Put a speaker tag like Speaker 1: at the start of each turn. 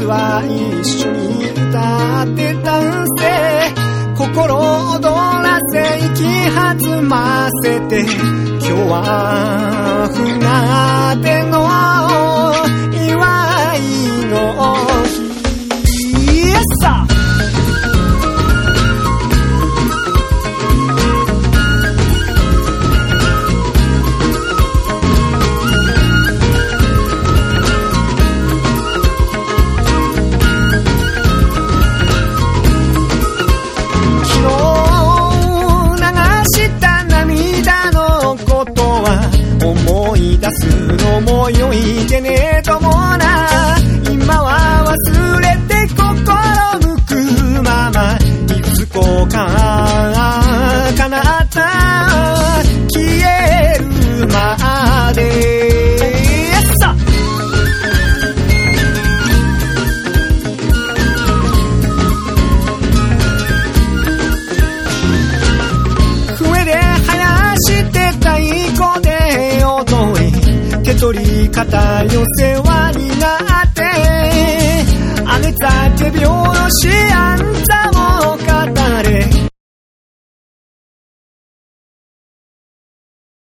Speaker 1: は一緒に歌ってダンスで心躍らせ息弾ませて、今日は船出の祝いの日。イエスさあ思い出すのも良いけねともな、今は忘れて心向くまま、いつこか叶った消えるまで。笛で生やして太鼓で踊り、手取り肩寄せ輪にな